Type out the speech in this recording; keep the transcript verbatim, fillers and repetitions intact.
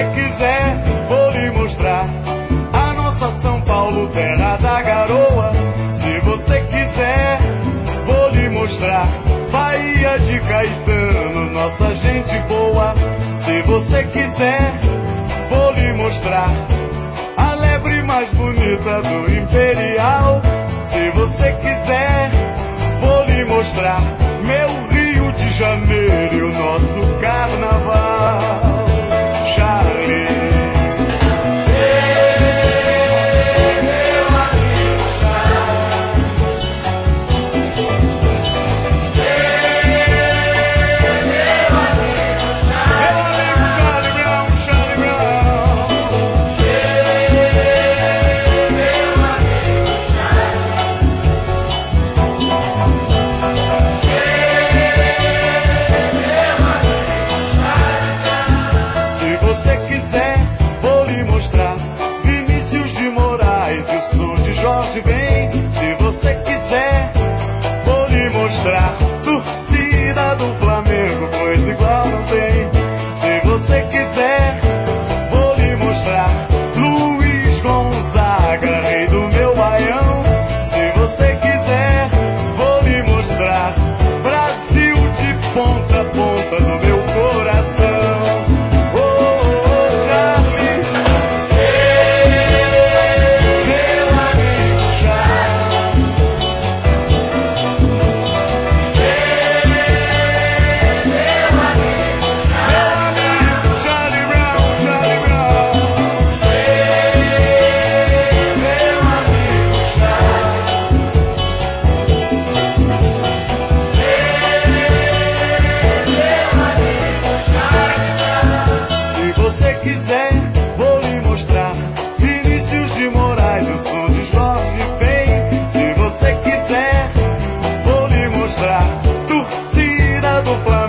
você quiser, vou lhe mostrar a nossa São Paulo, terra da garoa. Se você quiser, vou lhe mostrar Bahia de Caetano, nossa gente boa. Se você quiser, vou lhe mostrar a lebre mais bonita do Imperial. Se você quiser, vou lhe mostrar meu Rio de Janeiro e o nosso carnaval. Charlie. Jorge Ben, se você quiser, vou lhe mostrar torcida do Flamengo, pois igual não tem. Se você quiser, vou lhe mostrar Luiz Gonzaga, rei do meu baião. Se você quiser, vou lhe mostrar Brasil de ponta a ponta no meu coração. Torcida do Flamengo.